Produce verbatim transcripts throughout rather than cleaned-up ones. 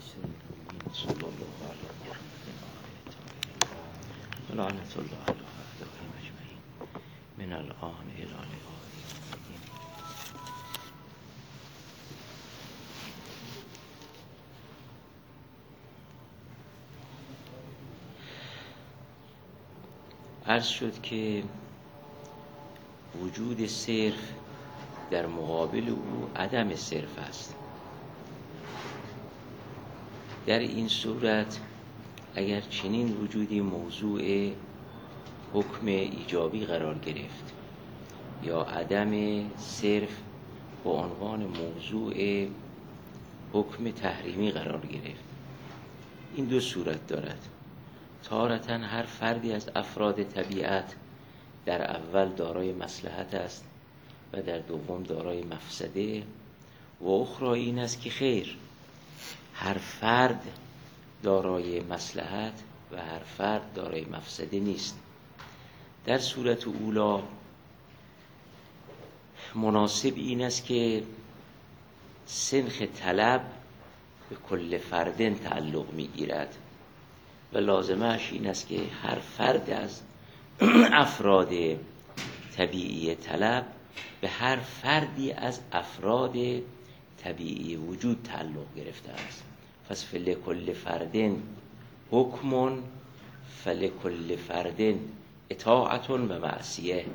صلی الله علی محمد و لعنت الله علی اعدائهم اجمعین من الآن الی لقاء الدین. عرض شد که وجود صرف در مقابل او عدم صرف است. در این صورت اگر چنین وجودی موضوع حکم ایجابی قرار گرفت یا عدم صرف به عنوان موضوع حکم تحریمی قرار گرفت، این دو صورت دارد. تارةً هر فردی از افراد طبیعت در اول دارای مصلحت است و در دوم دارای مفسده، و اخرى این است که خیر، هر فرد دارای مصلحت و هر فرد دارای مفسده نیست. در صورت اولی مناسب این است که سنخ طلب به کل فردن تعلق می‌گیرد و لازمش این است که هر فرد از افراد طبیعی طلب به هر فردی از افراد طبیعی وجود تعلق گرفته است. پس فلکل فردن حکم فلکل فردن اطاعت و معصیه.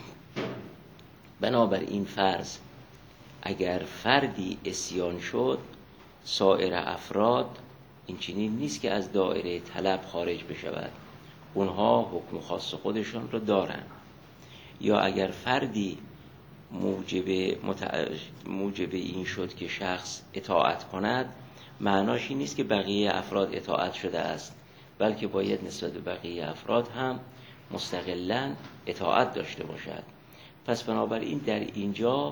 بنابر این فرض اگر فردی عصیان شد، سایر افراد این چنین نیست که از دایره طلب خارج بشود، اونها حکم خاص خودشان رو دارن. یا اگر فردی موجب, متع... موجب این شد که شخص اطاعت کند، معناش این نیست که بقیه افراد اطاعت شده است، بلکه باید نسبت به بقیه افراد هم مستقلاً اطاعت داشته باشد. پس بنابراین در اینجا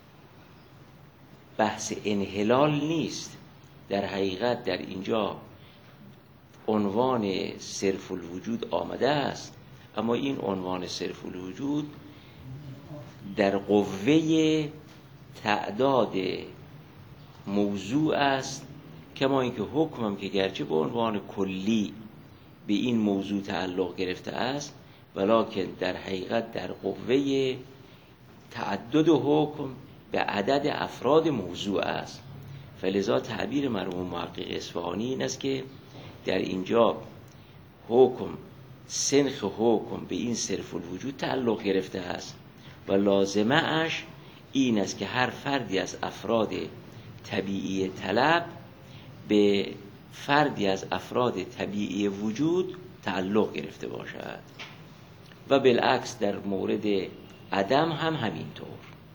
بحث انحلال نیست. در حقیقت در اینجا عنوان صرف الوجود آمده است، اما این عنوان صرف الوجود در قوه تعداد موضوع است، کما اینکه حکم هم که گرچه به عنوان کلی به این موضوع تعلق گرفته است، ولکن در حقیقت در قوه تعدد حکم به عدد افراد موضوع است. فلذا تعبیر مرحوم محقق اصفهانی این است که در اینجا حکم سنخ حکم به این صرف الوجود تعلق گرفته است و لازمه اش این است که هر فردی از افراد طبیعی طلب به فردی از افراد طبیعی وجود تعلق گرفته باشد و بالعکس در مورد عدم هم همینطور.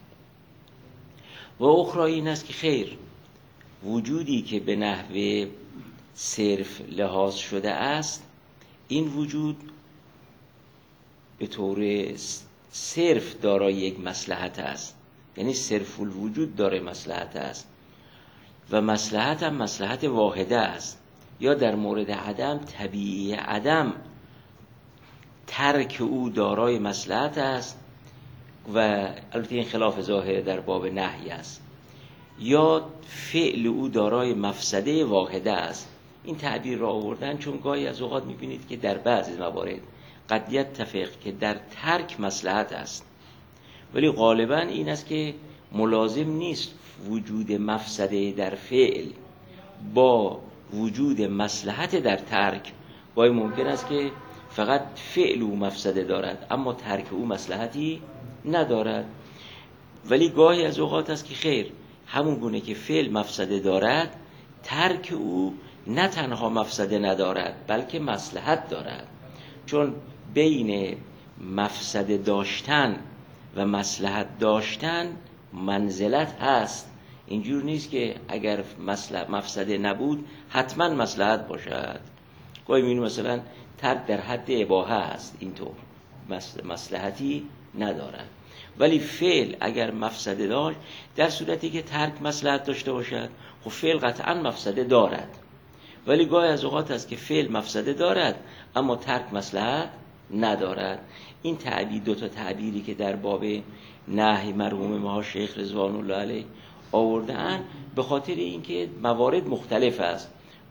و اخرى این است که خیر، وجودی که به نحو صرف لحاظ شده است، این وجود به طور صرف دارای یک مصلحت است، یعنی صرف الوجود دارای مصلحت است و مصلحت هم مصلحت واحده است. یا در مورد عدم، طبیعی عدم ترک او دارای مصلحت است و البته این خلاف ظاهر در باب نهی است. یا فعل او دارای مفسده واحده است. این تعبیر را آوردن چون گاهی از اوقات می‌بینید که در بعضی موارد قد یتفق که در ترک مصلحت است، ولی غالباً این است که ملازم نیست وجود مفسده در فعل با وجود مصلحت در ترک. گاهی ممکن است که فقط فعل او مفسده دارد اما ترک او مصلحتی ندارد، ولی گاهی از اوقات است که خیر، همون گونه که فعل مفسده دارد، ترک او نه تنها مفسده ندارد بلکه مصلحت دارد، چون بین مفسده داشتن و مصلحت داشتن منزلت هست. اینجور نیست که اگر مفسده نبود حتما مصلحت باشد. گاهی می‌بینیم مثلا ترک در حد اباحه است، اینطور مصلحتی ندارد، ولی فعل اگر مفسده داشت، در صورتی که ترک مصلحت داشته باشد، خب فعل قطعا مفسده دارد. ولی گاهی از اوقات است که فعل مفسده دارد اما ترک مصلحت ندارد. این تعبیر، دو تا تعبیری که در باب نهی مرحوم ما شیخ رضوان الله علیه آوردن، به خاطر اینکه موارد مختلف است.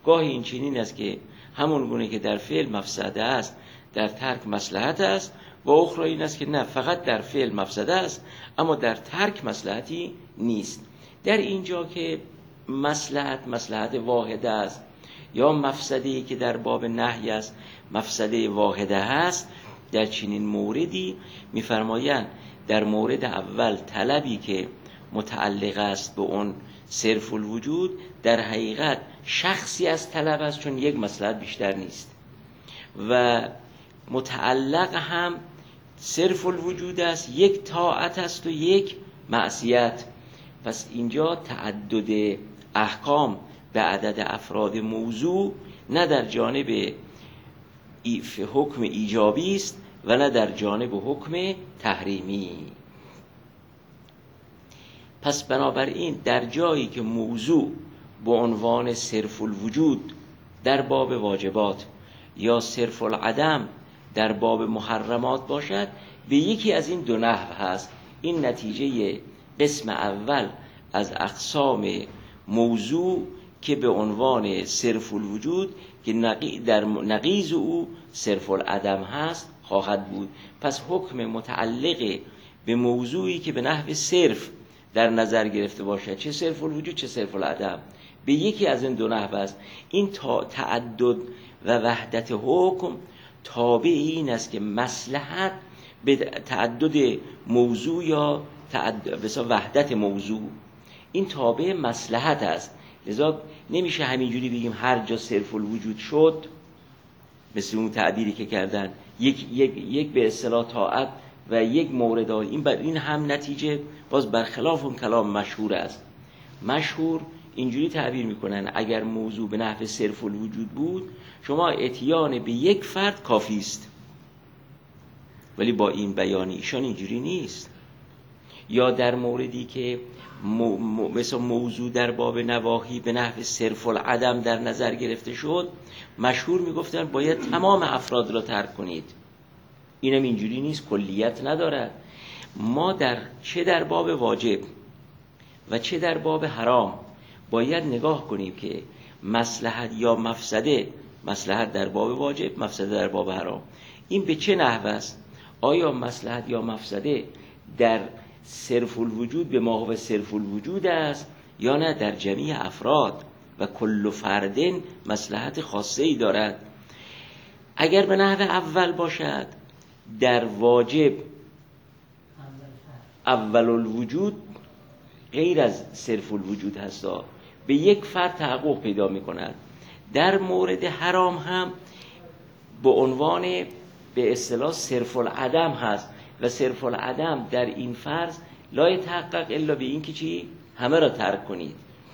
گاهی این چنین است که همون گونه که در فعل مفسده است در ترک مصلحت است، و اخرى این است که نه، فقط در فعل مفسده است اما در ترک مصلحتی نیست. در اینجا که مصلحت مصلحت واحده است یا مفسده‌ای که در باب نهی است مفسده واحده است، در چنین موردی می‌فرمایند در مورد اول طلبی که متعلق است به اون صرف الوجود در حقیقت شخصی از طلب است، چون یک مصلحت بیشتر نیست، و متعلق هم صرف الوجود است، یک طاعت است و یک معصیت. پس اینجا تعدد احکام به عدد افراد موضوع نه در جانب حکم ایجابی است و نه در جانب حکم تحریمی. پس بنابراین در جایی که موضوع به عنوان صرف الوجود در باب واجبات یا صرف العدم در باب محرمات باشد، به یکی از این دو نحو هست. این نتیجه قسم اول از اقسام موضوع که به عنوان صرف الوجود که در نقیض او صرف العدم هست خواهد بود. پس حکم متعلق به موضوعی که به نحو صرف در نظر گرفته باشد، چه صرف الوجود چه صرف العدم، به یکی از این دو نحو است. این تعدد و وحدت حکم تابع این است که مصلحت به تعدد موضوع یا تعدد وحدت موضوع این تابع مصلحت است. لذا نمیشه همینجوری بگیم هر جا صرف الوجود شد، مثل اون تعبیری که کردن یک یک یک به اصطلاح طاعت و یک مورد ها. این این هم نتیجه باز برخلاف اون کلام مشهور است. مشهور اینجوری تعبیر میکنن اگر موضوع به نحو صرف الوجود بود شما اتیان به یک فرد کافی است، ولی با این بیان ایشان اینجوری نیست. یا در موردی که مو مو مثل موضوع در باب نواهی به نحو صرف العدم در نظر گرفته شد، مشهور میگفتن باید تمام افراد را ترک کنید. اینم اینجوری نیست، کلیت ندارد. ما در چه در باب واجب و چه در باب حرام باید نگاه کنیم که مصلحت یا مفسده، مصلحت در باب واجب، مفسده در باب حرام، این به چه نحو است؟ آیا مصلحت یا مفسده در صرف الوجود به ما هو صرف الوجود است یا نه در جمیع افراد و کل فردن مصلحت خاصه ای دارد؟ اگر به نحو اول باشد در واجب اول الوجود غیر از صرف الوجود هستا، به یک فرد تحقق پیدا می کند. در مورد حرام هم به عنوان به اصطلاح صرف العدم هست و صرف العدم در این فرض لا یتحقق الا به این که چی؟ همه را ترک کنید.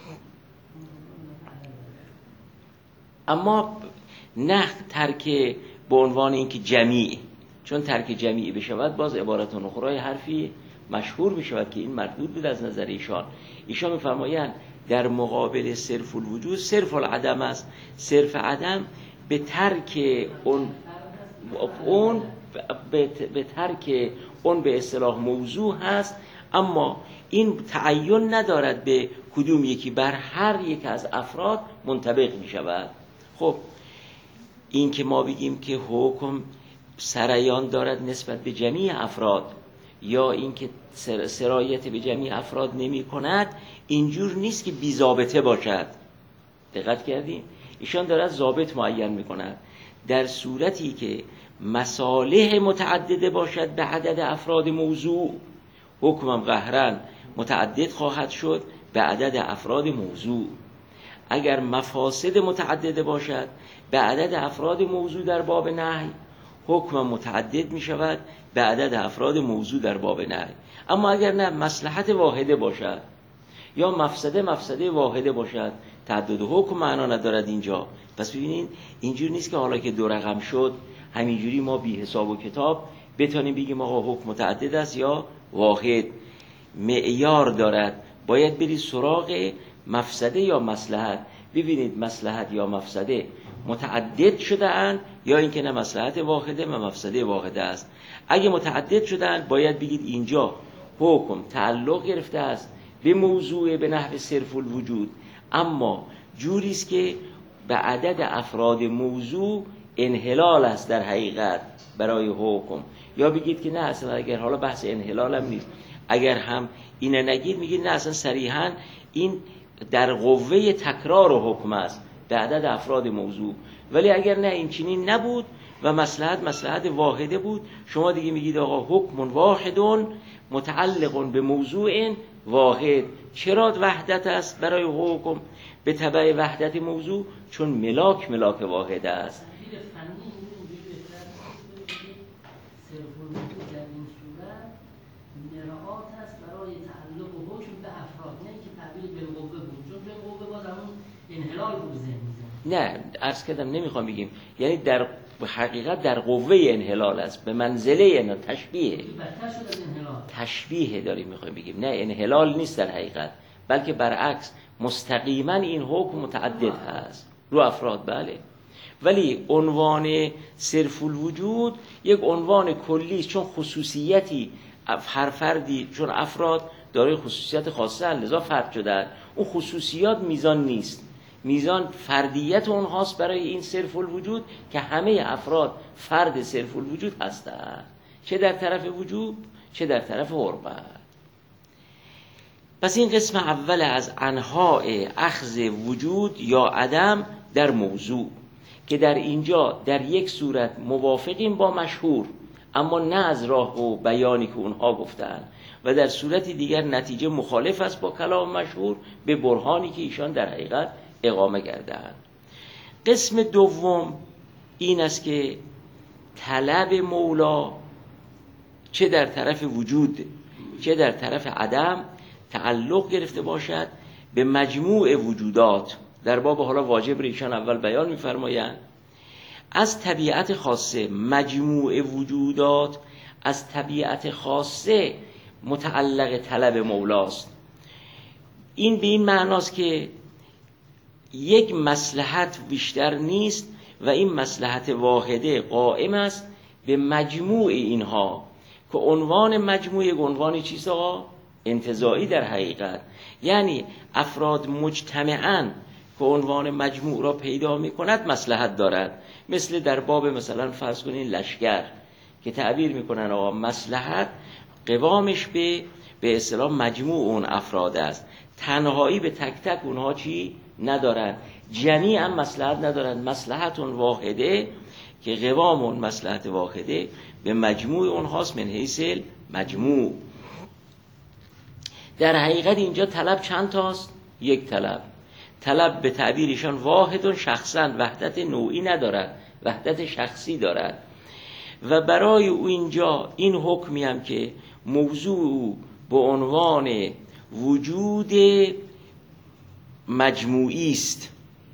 اما نه ترک به عنوان این که جمیع، چون ترک جمیع بشود باز عبارت اخرى حرفی مشهور میشود که این مردود بود از نظر ایشان. ایشان میفرمایند در مقابل صرف الوجود صرف العدم است. صرف عدم به ترک اون اون به ترک اون به اصطلاح موضوع هست، اما این تعین ندارد به کدوم یکی، بر هر یک از افراد منطبق می شود. خب این که ما بگیم که حکم سرایان دارد نسبت به جمیع افراد یا این که سرایت به جمیع افراد نمی کند، اینجور نیست که بی ضابطه باشد. دقت کردیم؟ ایشان دارد ضابط معین می کند. در صورتی که مصالح متعدده باشد به عدد افراد موضوع، حکمم قهرن متعدد خواهد شد به عدد افراد موضوع. اگر مفاسد متعدده باشد به عدد افراد موضوع در باب نهی، حکمم متعدد می شود به عدد افراد موضوع در باب نهی. اما اگر نه مصلحت واحده باشد یا مفسده مفسده واحده باشد، تعدد حکم معنا ندارد اینجا. پس ببینید اینجور نیست که حالا که دو رقم شد همینجوری ما بی حساب و کتاب بتونیم بگیم آقا حکم متعدد است یا واحد. معیار دارد، باید برید سراغ مفسده یا مصلحت. ببینید مصلحت یا مفسده متعدد شده اند یا اینکه نه مصلحت واحده و مفسده واحده است. اگه متعدد شده اند باید بگید اینجا حکم تعلق گرفته است به موضوع به نحو صرف الوجود، اما جوری است که به عدد افراد موضوع انحلال است در حقیقت برای حکم. یا بگید که نه اصلا اگر حالا بحث انحلال هم نیست، اگر هم اینه نگید میگید نه اصلا صریحا این در قوه تکرار و حکم است به عدد افراد موضوع. ولی اگر نه این چنین نبود و مصلحت مصلحت واحده بود، شما دیگه میگید آقا حکم واحدون متعلق به موضوع واحد. چرا وحدت است برای حکم به تبع وحدت موضوع؟ چون ملاک ملاک واحد است. نه عرض کردم نمیخوام بگیم، یعنی در حقیقت در قوه انحلال است، به منزله اینا تشبیه تشبیه داریم میخوایم بگیم، نه انحلال نیست در حقیقت، بلکه برعکس مستقیما این حکم متعدد هست رو افراد. بله، ولی عنوان صرف الوجود یک عنوان کلی است، چون خصوصیتی هر فردی، چون افراد دارای خصوصیت خاصه هست لذا فرد شدن، اون خصوصیات میزان نیست، میزان فردیت اونهاست برای این صرف الوجود که همه افراد فرد صرف الوجود هستند، چه در طرف وجود چه در طرف حرمت. پس این قسم اول از انواع اخذ وجود یا عدم در موضوع که در اینجا در یک صورت موافقیم با مشهور اما نه از راه و بیانی که اونها گفتن، و در صورت دیگر نتیجه مخالف است با کلام مشهور به برهانی که ایشان در حقیقت اقامه کردند. قسم دوم این است که طلب مولا چه در طرف وجود چه در طرف عدم تعلق گرفته باشد به مجموع وجودات. در باب حالا واجب را ایشان اول بیان می‌فرمایند. از طبیعت خاصه مجموع وجودات از طبیعت خاصه متعلق طلب مولاست. این به این معناست که یک مصلحت بیشتر نیست و این مصلحت واحده قائم است به مجموع اینها که عنوان مجموع عنوان چیست آقا؟ انتزاعی در حقیقت، یعنی افراد مجتمعاً که عنوان مجموع را پیدا می کند مصلحت دارد. مثل در باب مثلا فرض کنین لشکر که تعبیر می کنن آقا مصلحت قوامش به به اصطلاح مجموع اون افراد است، تنهایی به تک تک اونها چی ندارن، جمیعا مصلحت ندارن، مصلحت اون واحده که قوام اون مصلحت واحده به مجموع اونهاست من حیث مجموع. در حقیقت اینجا طلب چند تاست؟ یک طلب. طلب به تعبیرشان واحد شخصا، وحدت نوعی ندارد، وحدت شخصی دارد. و برای او اینجا این حکمی هم که موضوع به عنوان وجود مجموعی است،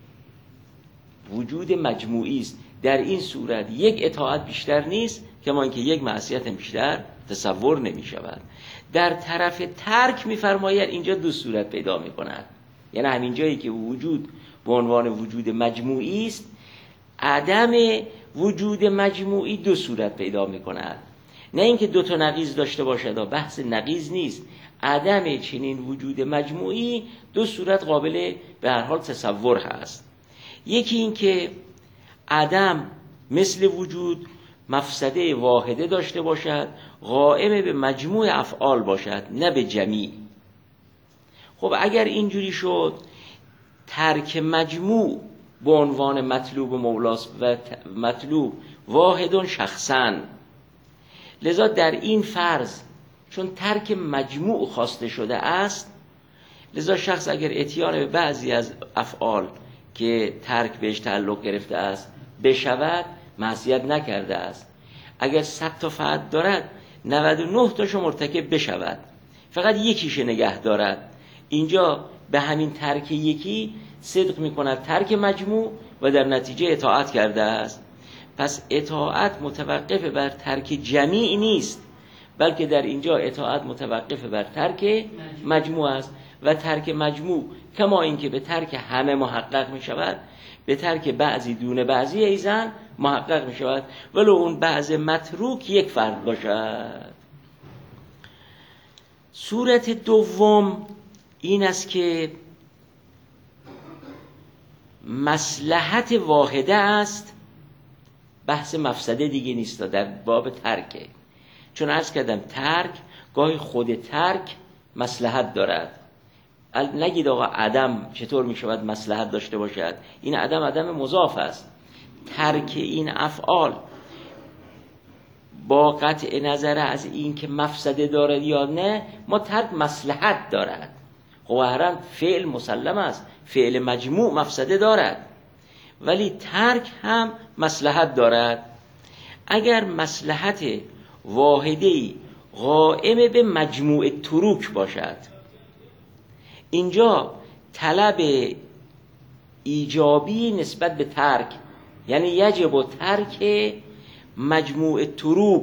وجود مجموعی است، در این صورت یک اطاعت بیشتر نیست که ما اینکه یک معصیت بیشتر تصور نمی شود. در طرف ترک می فرماید اینجا دو صورت پیدا می کند، یعنی همین جایی که وجود به عنوان وجود مجموعی است، عدم وجود مجموعی دو صورت پیدا می کند. نه اینکه دو تا نقیض داشته باشد، بحث نقیض نیست، عدم چنین وجود مجموعی دو صورت قابل به هر حال تصور هست. یکی این که عدم مثل وجود مفسده واحده داشته باشد، قائم به مجموع افعال باشد نه به جمیع. خب اگر اینجوری شد ترک مجموع به عنوان مطلوب مولاست و مطلوب واحدون شخصاً، لذا در این فرض چون ترک مجموع خواسته شده است، لذا شخص اگر اتیان به بعضی از افعال که ترک بهش تعلق گرفته است بشود معصیت نکرده است. اگر صد تا فعل دارد نود و نه تاشو مرتکب بشود، فقط یکیش نگه دارد، اینجا به همین ترک یکی صدق میکند ترک مجموع و در نتیجه اطاعت کرده است. پس اطاعت متوقف بر ترک جمیع نیست، بلکه در اینجا اطاعت متوقف بر ترک مجموع است و ترک مجموع کما اینکه به ترک همه محقق می شود، به ترک بعضی دون بعضی ایزن محقق می شود، ولو اون بعض متروک یک فرد باشد. صورت دوم این است که مصلحت واحده است، بحث مفسده دیگه نیست در باب ترکه. چون عرض کردم ترک گاهی خود ترک مصلحت دارد. نگید آقا عدم چطور می شود مصلحت داشته باشد، این عدم عدم مضاف است. ترک این افعال با قطع نظر از این که مفسده دارد یا نه، ما ترک مصلحت دارد. خب هرم فعل مسلم است، فعل مجموع مفسده دارد، ولی ترک هم مصلحت دارد. اگر مصلحت واحده‌ای قائم به مجموع تروک باشد، اینجا طلب ایجابی نسبت به ترک، یعنی یجب ترک مجموع تروک،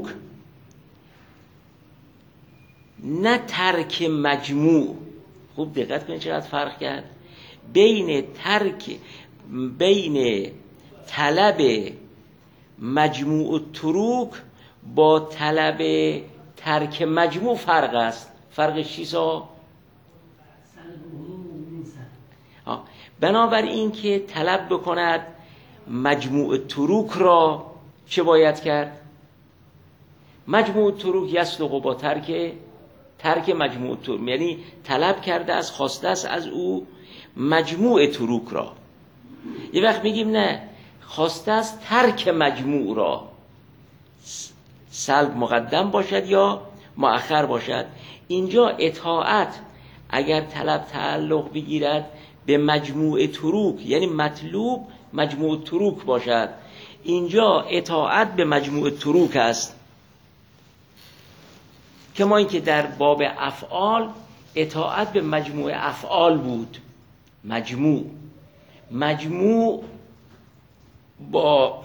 نه ترک مجموع. خوب دقت کنید چقدر فرق کرد بین ترک بین طلب مجموع تروک با طلب ترک مجموع فرق است. فرقش چیست؟ بنابراین که طلب بکند مجموع تروک را چه باید کرد؟ مجموع تروک یصدق با ترک ترک مجموع تروک، یعنی طلب کرده است، خواسته است از او مجموع تروک را. یه وقت میگیم نه، خواسته است ترک مجموع را، سلب مقدم باشد یا مؤخر باشد. اینجا اطاعت اگر طلب تعلق بگیرد به مجموع تروک، یعنی مطلوب مجموع تروک باشد، اینجا اطاعت به مجموع تروک است. که ما اینکه در باب افعال اطاعت به مجموع افعال بود. مجموع مجموع با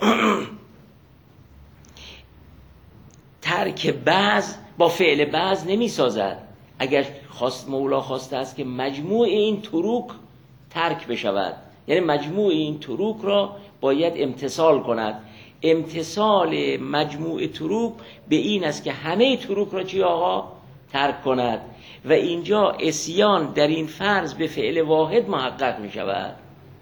ترک بعض با فعل بعض نمی سازد. اگر خواست مولا خواسته است که مجموع این تروک ترک بشود، یعنی مجموع این تروک را باید امتثال کند. امتثال مجموع تروک به این است که همه تروک را چی آقا ترک کند، و اینجا عصیان در این فرض به فعل واحد محقق می شود.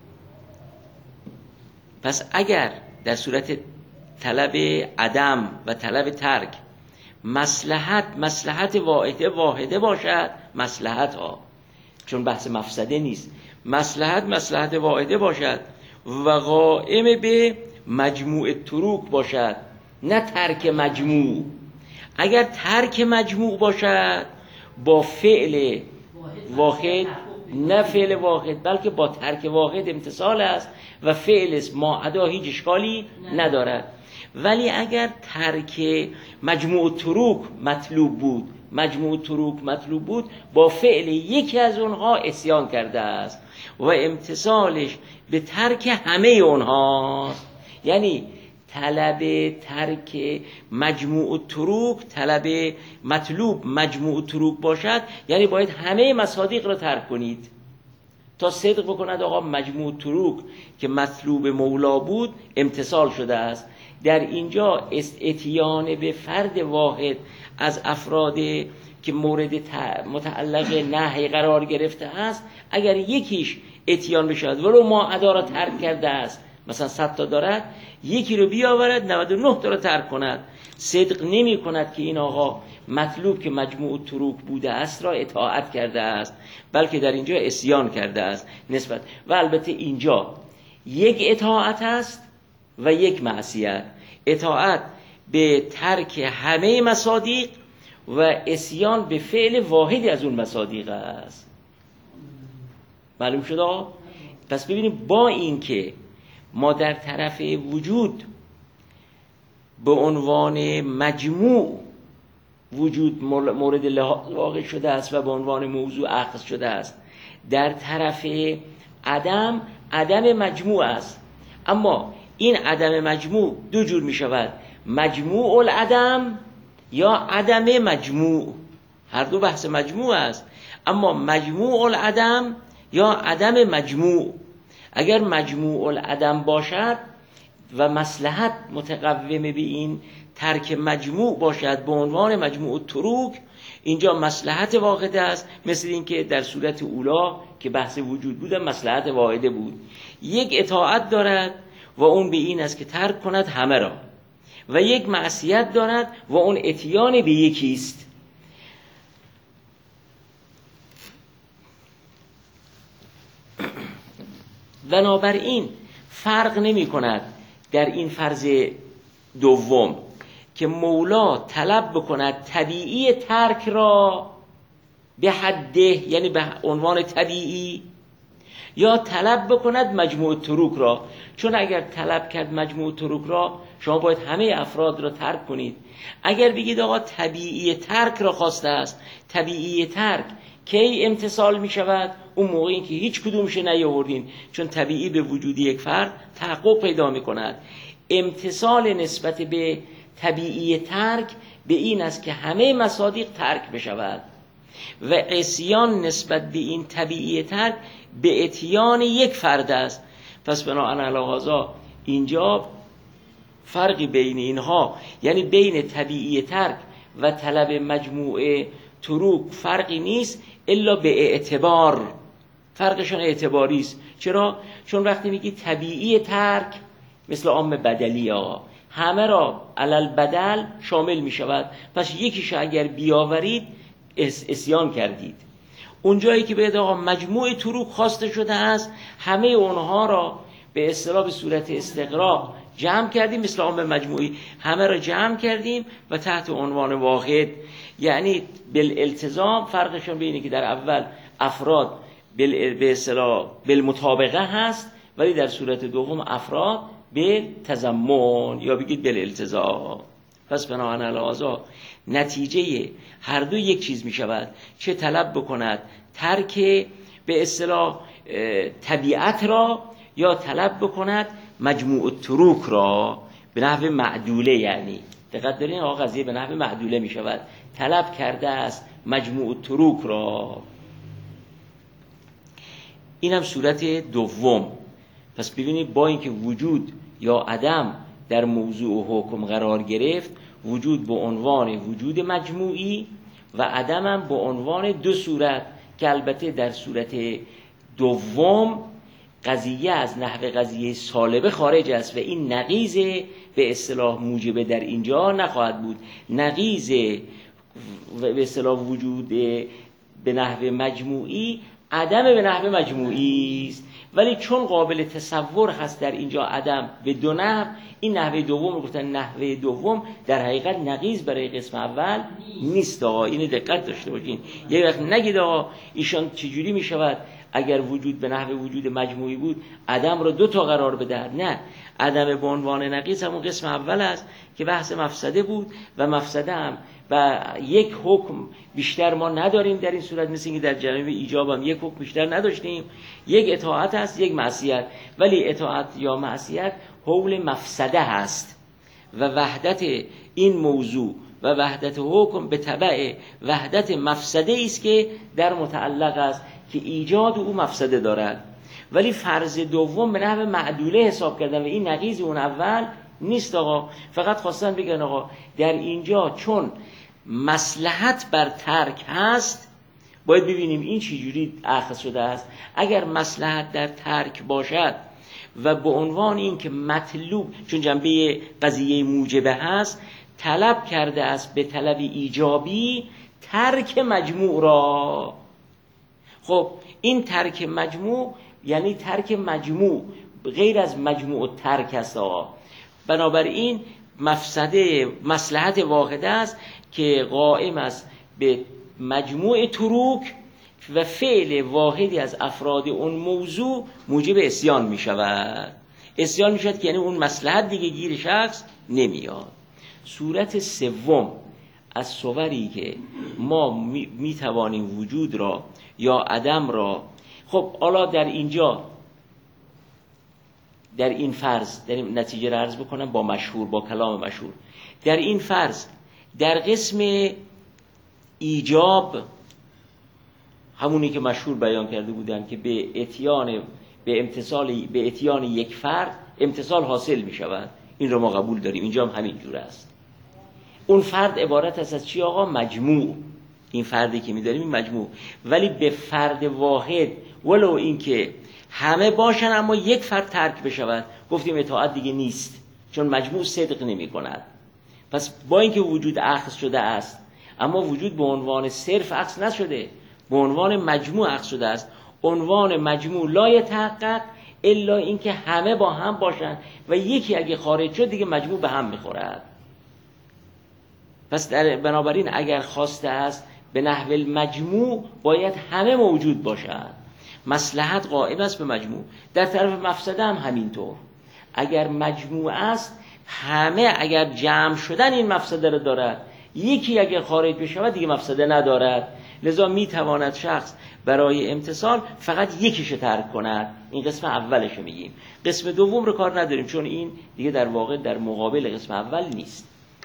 پس اگر در صورت طلب عدم و طلب ترک مصلحت مصلحت واحده واحده باشد، مصلحت ها چون بحث مفسده نیست، مصلحت مصلحت واحده باشد و قائم به مجموع تروک باشد، نه ترک مجموع. اگر ترک مجموع باشد با فعل واحد، نه فعل واحد بلکه با ترک واحد امتصال است و فعل ما عدا هیچ اشکالی ندارد. ولی اگر ترک مجموع تروک مطلوب بود مجموع تروک مطلوب بود با فعل یکی از اونها عصیان کرده است و امتصالش به ترک همه اونهاست. یعنی طلب ترک مجموع تروک، طلب مطلوب مجموع تروک باشد، یعنی باید همه مصادیق را ترک کنید تا صدق بکند آقا مجموع تروک که مطلوب مولا بود امتصال شده است. در اینجا اتیان به فرد واحد از افراد که مورد متعلق نهی قرار گرفته است، اگر یکیش اتیان بشود ولو ما عدا را ترک کرده است، مثلا صد تا دارد، یکی رو بیاورد نود و نه تا را ترک کند، صدق نمی کند که این آقا مطلوب که مجموع تروک بوده است را اطاعت کرده است، بلکه در اینجا عصیان کرده است نسبت. و البته اینجا یک اطاعت است و یک معصیت. اطاعت به ترک همه مصادیق و عصیان به فعل واحدی از اون مصادیق است. معلوم شد آقا؟ پس ببینیم با این که ما در طرف وجود به عنوان مجموع وجود مورد لحاظ واقع شده است و به عنوان موضوع اخذ شده است، در طرف عدم عدم مجموع است. اما این عدم مجموع دو جور می شود، مجموع العدم یا عدم مجموع، هر دو بحث مجموع است. اما مجموع العدم یا عدم مجموع، اگر مجموع العدم باشد و مصلحت متقوم به این ترک مجموع باشد به عنوان مجموع تروک، اینجا مصلحت واحد است، مثل این که در صورت اولا که بحث وجود بود مصلحت واحده بود. یک اطاعت دارد و اون به این است که ترک کند همه را، و یک معصیت دارد و اون اتیان به یکی است. بنابراین فرق نمی کند در این فرض دوم که مولا طلب بکند طبیعی ترک را به حده، یعنی به عنوان طبیعی، یا طلب بکند مجموع تروک را. چون اگر طلب کرد مجموع تروک را، شما باید همه افراد را ترک کنید. اگر بگید آقا طبیعی ترک را خواسته است، طبیعی ترک کی امتصال می شود؟ اون موقعی که هیچ کدومش نیاوردین، چون طبیعی به وجود یک فرد تحقق پیدا می کند. امتصال نسبت به طبیعی ترک به این است که همه مصادیق ترک بشود، و عصیان نسبت به این طبیعی ترک به اتیان یک فرد است. پس بنابراین هذا اینجا فرقی بین اینها، یعنی بین طبیعی ترک و طلب مجموعه تروک فرقی نیست، الا به اعتبار. فرقشون اعتباری است. چرا؟ چون وقتی میگی طبیعی ترک مثل عام بدلی ها همه را علل بدل شامل می شود، پس یکیش اگر بیاورید عصیان کردید. اونجایی که به آقا مجموع تروک خواسته شده است، همه اونها را به اصطلاح به صورت استقراء جمع کردیم، مثل عام مجموعی همه را جمع کردیم و تحت عنوان واحد، یعنی بالالتزام. فرقشون بینه که در اول افراد به اصطلاح بالمطابقه هست، ولی در صورت دوم افراد به تضمن یا بگید بالالتزام. پس بنابراین الهازا نتیجه هر دو یک چیز می شود، چه طلب بکند ترک به اصطلاح طبیعت را، یا طلب بکند مجموع تروک را به نحو معدوله. یعنی دقت دارین آقا قضیه به نحو معدوله می شود، طلب کرده است مجموع تروک را. اینم صورت دوم. پس ببینید با اینکه وجود یا عدم در موضوع و حکم قرار گرفت، وجود به عنوان وجود مجموعی و عدم هم به عنوان دو صورت، که البته در صورت دوم قضیه از نحو قضیه سالبه خارج است و این نقیض به اصطلاح موجبه در اینجا نخواهد بود. نقیض به اصطلاح وجود به نحو مجموعی عدم به نحو مجموعی است، ولی چون قابل تصور هست در اینجا عدم به دو نحو، این نحوه دوم رو گفتن نحوه دوم در حقیقت نقیض برای قسم اول نیست. آقا اینو دقت داشته باشین. یه وقت نگید آقا ایشان چجوری می شود اگر وجود به نحو وجود مجموعی بود عدم رو دو تا قرار بدهد. نه، عدم به عنوان نقیض همون قسم اول است که بحث مفسده بود، و مفسده هم و یک حکم بیشتر ما نداریم در این صورت، مثل اینکه در جنبه ایجاب هم یک حکم بیشتر نداشتیم، یک اطاعت هست یک معصیت، ولی اطاعت یا معصیت حول مفسده هست و وحدت این موضوع و وحدت حکم به تبع وحدت مفسده است که در متعلق است که ایجاد او مفسده دارد. ولی فرض دوم به نحو معدوله حساب کردن و این نقیض اون اول نیست. آقا فقط خواستن بگن آقا در اینجا چون مصلحت بر ترک هست، باید ببینیم این چجوری اخذ شده است. اگر مصلحت در ترک باشد و به عنوان این که مطلوب، چون جنبه قضیه موجبه هست، طلب کرده است به طلب ایجابی ترک مجموع را. خب این ترک مجموع یعنی ترک مجموع غیر از مجموع ترک است. آقا بنابراین مفسده مصلحت واحده است که قائم است به مجموع تروک و فعل واحدی از افراد اون موضوع موجب عصیان می شود. عصیان می شود که یعنی اون مصلحت دیگه گیر شخص نمیاد. صورت سوم از صوری که ما می, می توانیم وجود را یا عدم را، خب حالا در اینجا در این فرض در این نتیجه را عرض بکنم با مشهور با کلام مشهور. در این فرض در قسم ایجاب همونی که مشهور بیان کرده بودن که به اتیان به امتصال به اتیان یک فرد امتصال حاصل می شود، این رو ما قبول داریم. اینجا هم همین جور است. اون فرد عبارت است از چی آقا؟ مجموع. این فردی که می‌داریم این مجموع، ولی به فرد واحد ولو اینکه همه باشن اما یک فرد ترک بشود، گفتیم اطاعت دیگه نیست، چون مجموع صدق نمی‌کند. پس با اینکه وجود اخذ شده است اما وجود به عنوان صرف اخذ نشده، به عنوان مجموع اخذ شده است. عنوان مجموع لا یتحقق الا اینکه همه با هم باشن و یکی اگه خارج شد دیگه مجموع به هم میخورد. پس در بنابراین اگر خواسته است به نحو المجموع باید همه موجود باشد. مصلحت قائم است به مجموع. در طرف مفسده هم همینطور. اگر مجموع است همه اگر جمع شدن این مفسده را دارد، یکی اگر خارج بشود دیگه مفسده ندارد. لذا میتواند شخص برای امتصال فقط یکیشو ترک کند. این قسم اولش رو میگیم. قسم دوم رو کار نداریم چون این دیگه در واقع در مقابل قسم اول نیست.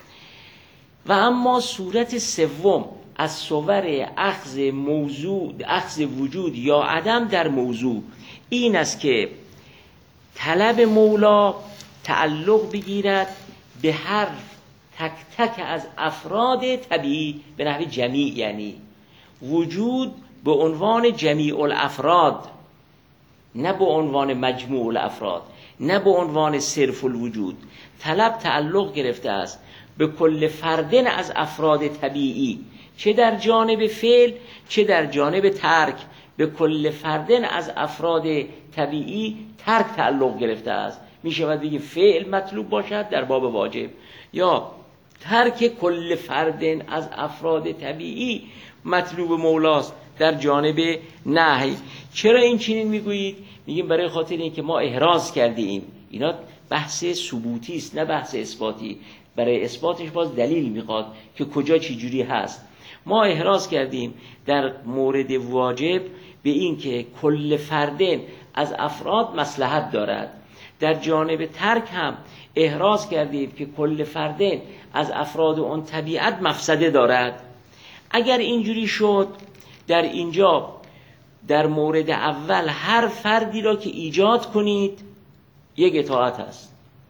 و اما صورت سوم از صور اخذ موضوع، اخذ وجود یا عدم در موضوع این است که طلب مولا تعلق بگیرد به هر تک تک از افراد طبیعی به نحو جمیع، یعنی وجود به عنوان جمیع الافراد، نه به عنوان مجموع الافراد، نه به عنوان صرف الوجود. طلب تعلق گرفته است به کل فردن از افراد طبیعی، چه در جانب فعل چه در جانب ترک. به کل فردن از افراد طبیعی ترک تعلق گرفته است. می شود بگیم فعل مطلوب باشد در باب واجب، یا ترک کل فردن از افراد طبیعی مطلوب مولاست در جانب نهی. چرا این چنین میگویید؟ میگیم برای خاطر اینکه ما احراز کردیم. اینا بحث ثبوتی است نه بحث اثباتی. برای اثباتش باز دلیل میخواد که کجا چی جوری هست. ما احراز کردیم در مورد واجب به این که کل فردن از افراد مصلحت دارد. در جانب ترک هم احراز کردیم که کل فردن از افراد اون طبیعت مفسده دارد. اگر اینجوری شد در اینجا در مورد اول هر فردی را که ایجاد کنید یک اطاعت است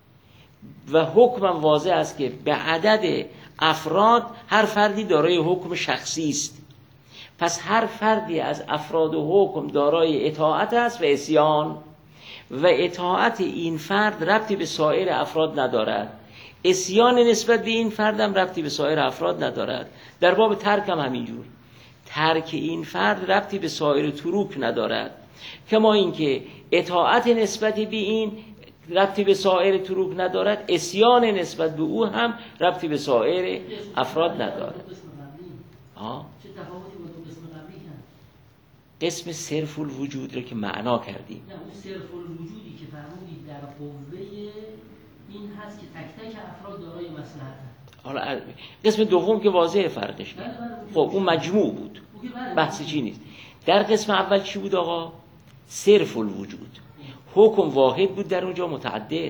و حکم واضح است که به عدد افراد هر فردی دارای حکم شخصی است. پس هر فردی از افراد و حکم دارای اطاعت است و عصیان، و اطاعت این فرد ربطی به سایر افراد ندارد. عصیان نسبت به این فردم ربطی به سایر افراد ندارد. در باب ترک هم همینجور. ترک این فرد ربطی به سایر تروک ندارد. کما اینکه اطاعت نسبت به این ربطی به سایر تروک ندارد، عصیان نسبت به او هم ربطی به سایر افراد ندارد. آه؟ چه تفاوتی با دو قسم قبلی هست؟ قسم صرف الوجود رو که معنا کردیم. نه اون صرف الوجودی که فرمودید در قوه این هست که تک تک افراد دارای مصلحت هست. حالا قسم دوم که واضح فرقش نیست. خب اون مجموع بود. بحث چی نیست. در قسم اول چی بود آقا؟ صرف الوجود. حکم واحد بود در اونجا متعدد.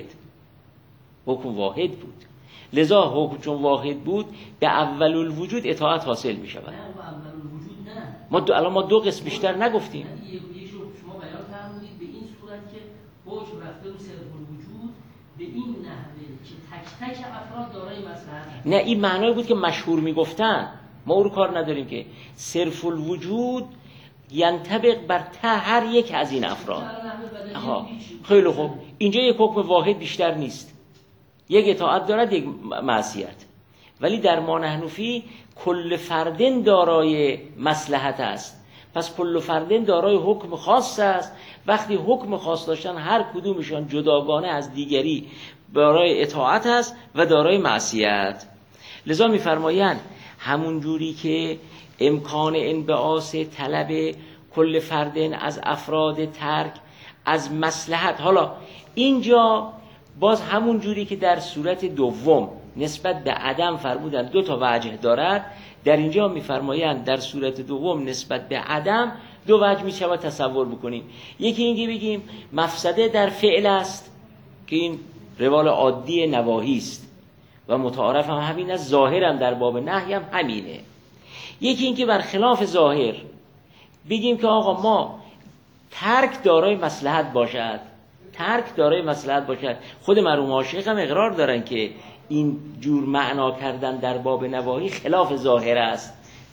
حکم واحد بود. لذا حکم چون واحد بود به اول الوجود اطاعت حاصل می شود. نه اول الوجود نه. ما دو الان ما دو قسم بیشتر نگفتیم. نه یک شما بیان فرمودید به این صورت که حکم رفته رو صرف الوجود به این نحوه که تک تک افراد دارای مصلحت هست. نه این معنایی بود که مشهور میگفتن. ما او رو کار نداریم که صرف الوجود ینطبق بر ته هر یک از این افراد. آها خیلی خوب. اینجا یک حکم واحد بیشتر نیست. یک اطاعت دارد یک معصیت. ولی در ما نحن فی کل فردن دارای مصلحت است. پس کل فردن دارای حکم خاص است. وقتی حکم خاص داشتن هر کدومشان جداگانه از دیگری دارای اطاعت است و دارای معصیت. لذا می‌فرمایند همون جوری که امکان انبعاث طلب کل فردن از افراد ترک از مصلحت، حالا اینجا باز همون جوری که در صورت دوم نسبت به عدم فرمودن دو تا وجه دارد، در اینجا می‌فرمایند در صورت دوم نسبت به عدم دو وجه می‌شود تصور بکنیم. یکی اینکه بگیم مفسده در فعل است که این روال عادی نواهی است و متعارف هم همین است، ظاهرا در باب نهی هم همینه. یکی اینکه بر خلاف ظاهر بگیم که آقا ما ترک دارای مصلحت باشد، ترک دارای مصلحت باشد. خود مرحوم عاشق هم اقرار دارن که این جور معنا کردن در باب نواهی خلاف ظاهر است.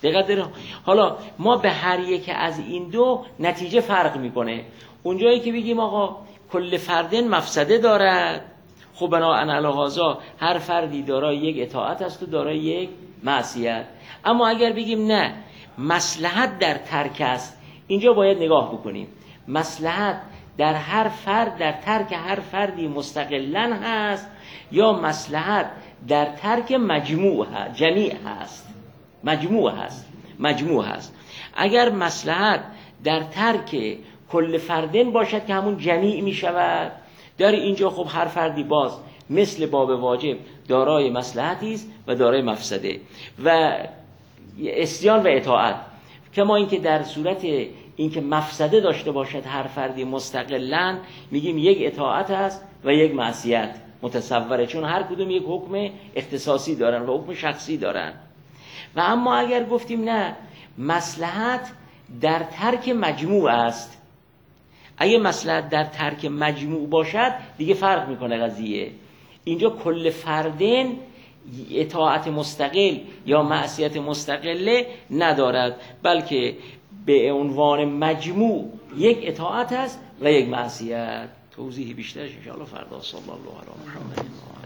دقت داره. حالا ما به هر یک از این دو نتیجه فرق میکنه. اونجایی که بگیم آقا کل فردن مفسده دارد، خب بناهن علی هذا هر فردی دارای یک اطاعت است و دارای یک معصیت. اما اگر بگیم نه مصلحت در ترک است، اینجا باید نگاه بکنیم مصلحت در هر فرد، در ترک هر فردی مستقلاً هست یا مصلحت در ترک مجموع هست، جمیع هست، مجموع هست، مجموع هست. اگر مصلحت در ترک کل فردن باشد که همون جمیع می شود، در اینجا خب هر فردی باز مثل باب واجب دارای مصلحتی است و دارای مفسده و عصیان و اطاعت. کما اینکه در صورت اینکه مفسده داشته باشد هر فردی مستقلاً، میگیم یک اطاعت است و یک معصیت متصوره، چون هر کدوم یک حکم اختصاصی دارن و حکم شخصی دارن. و اما اگر گفتیم نه مصلحت در ترک مجموع است، اگه مصلحت در ترک مجموع باشد دیگه فرق میکنه قضیه. اینجا کل فردن اطاعت مستقل یا معصیت مستقله ندارد، بلکه به عنوان مجموع یک اطاعت است و یک معصیت. توضیح بیشترش ان شاء الله فردا. صلی الله علی محمد.